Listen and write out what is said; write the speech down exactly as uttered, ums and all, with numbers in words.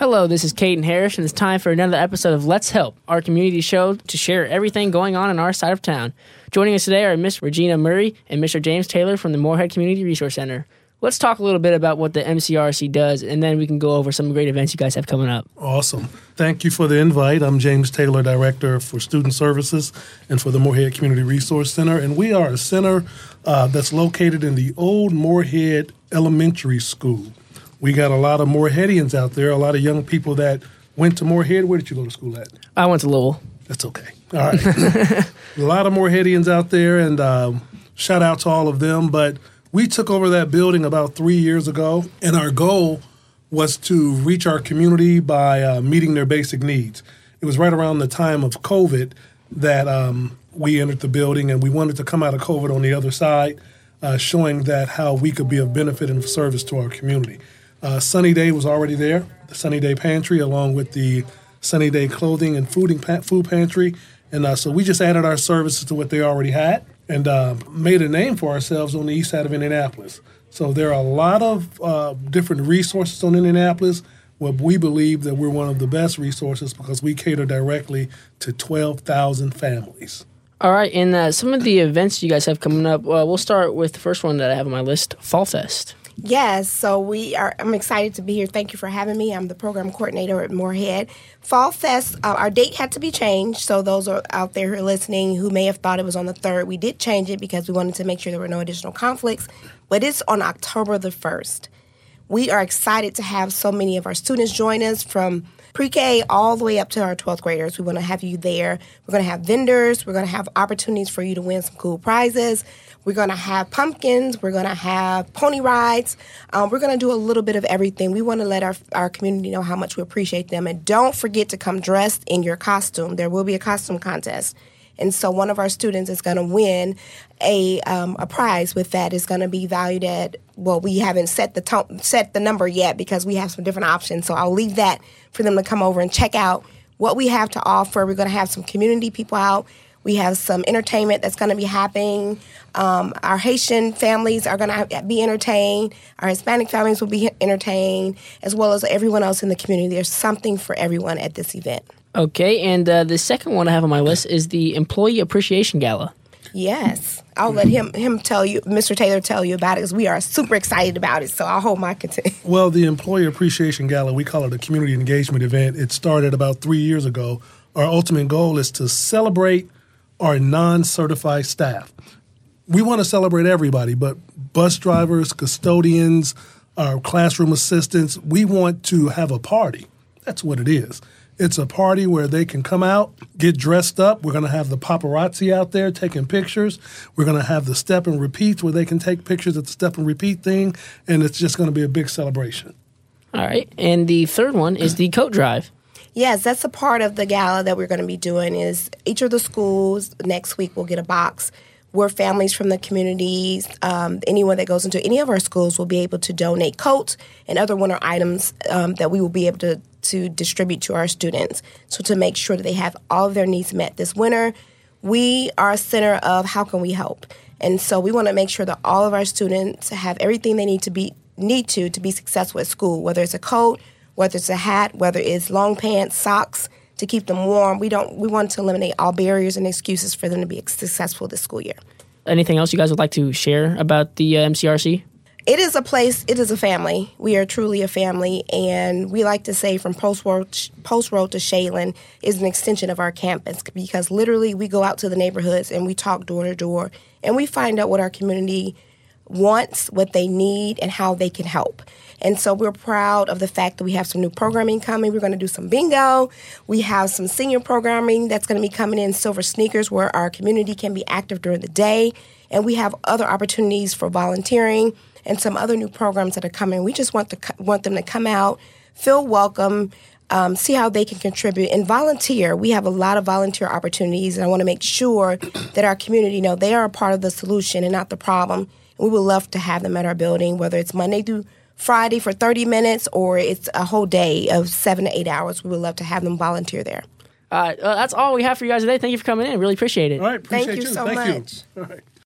Hello, this is Caden Harris, and it's time for another episode of Let's Help, our community show to share everything going on in our side of town. Joining us today are Miss Regina Murray and Mister James Taylor from the Moorhead Community Resource Center. Let's talk a little bit about what the M C R C does, and then we can go over some great events you guys have coming up. Awesome. Thank you for the invite. I'm James Taylor, Director for Student Services and for the Moorhead Community Resource Center, and we are a center uh, that's located in the old Moorhead Elementary School. We got a lot of Moorheadians out there, a lot of young people that went to Moorhead. Where did you go to school at? I went to Lowell. That's okay. All right. A lot of Moorheadians out there, and um, shout out to all of them. But we took over that building about three years ago, and our goal was to reach our community by uh, meeting their basic needs. It was right around the time of COVID that um, we entered the building, and we wanted to come out of COVID on the other side, uh, showing that how we could be of benefit and of service to our community. Uh, Sunny Day was already there, the Sunny Day Pantry, along with the Sunny Day Clothing and Food, and food Pantry. And uh, so we just added our services to what they already had and uh, made a name for ourselves on the east side of Indianapolis. So there are a lot of uh, different resources on Indianapolis, where we believe that we're one of the best resources because we cater directly to twelve thousand families. All right, and uh, some of the events you guys have coming up, uh, we'll start with the first one that I have on my list, Fall Fest. Yes, so we are. I'm excited to be here. Thank you for having me. I'm the program coordinator at Moorhead. Fall Fest, uh, our date had to be changed, so those are out there who are listening who may have thought it was on the third. We did change it because we wanted to make sure there were no additional conflicts, but it's on October the first. We are excited to have so many of our students join us from pre-K all the way up to our twelfth graders. We want to have you there. We're going to have vendors. We're going to have opportunities for you to win some cool prizes. We're going to have pumpkins. We're going to have pony rides. Um, we're going to do a little bit of everything. We want to let our our community know how much we appreciate them. And don't forget to come dressed in your costume. There will be a costume contest. And so one of our students is going to win a um, a prize with that. It's going to be valued at, well, we haven't set the to- set the number yet because we have some different options. So I'll leave that for them to come over and check out what we have to offer. We're going to have some community people out. We have some entertainment that's going to be happening. Um, our Haitian families are going to be entertained. Our Hispanic families will be entertained, as well as everyone else in the community. There's something for everyone at this event. Okay, and uh, the second one I have on my list is the Employee Appreciation Gala. Yes. I'll let him him tell you, Mister Taylor tell you about it, because we are super excited about it, so I'll hold my content. Well, the Employee Appreciation Gala, we call it a community engagement event. It started about three years ago. Our ultimate goal is to celebrate our non-certified staff. We want to celebrate everybody, but bus drivers, custodians, our classroom assistants, we want to have a party. That's what it is. It's a party where they can come out, get dressed up. We're going to have the paparazzi out there taking pictures. We're going to have the step and repeats where they can take pictures at the step and repeat thing, and it's just going to be a big celebration. All right, and the third one is the coat drive. Yes, that's a part of the gala that we're going to be doing is each of the schools next week will get a box where families from the communities, um, anyone that goes into any of our schools will be able to donate coats and other winter items um, that we will be able to, to distribute to our students. So to make sure that they have all of their needs met this winter, we are a center of how can we help. And so we want to make sure that all of our students have everything they need to be need to to be successful at school, whether it's a coat, whether it's a hat, whether it's long pants, socks, to keep them warm. We don't. We want to eliminate all barriers and excuses for them to be successful this school year. Anything else you guys would like to share about the uh, M C R C? It is a place. It is a family. We are truly a family, and we like to say from Post Road, Post Road to Shaylin is an extension of our campus because literally we go out to the neighborhoods and we talk door to door, and we find out what our community wants, what they need, and how they can help. And so we're proud of the fact that we have some new programming coming. We're going to do some bingo. We have some senior programming that's going to be coming in, Silver Sneakers, where our community can be active during the day. And we have other opportunities for volunteering and some other new programs that are coming. We just want to want them to come out, feel welcome, um, see how they can contribute, and volunteer. We have a lot of volunteer opportunities, and I want to make sure that our community know they are a part of the solution and not the problem. We would love to have them at our building, whether it's Monday through Friday for thirty minutes or it's a whole day of seven to eight hours. We would love to have them volunteer there. Uh, well, that's all we have for you guys today. Thank you for coming in. Really appreciate it. All right. Appreciate Thank you, you. so Thank much. You. All right.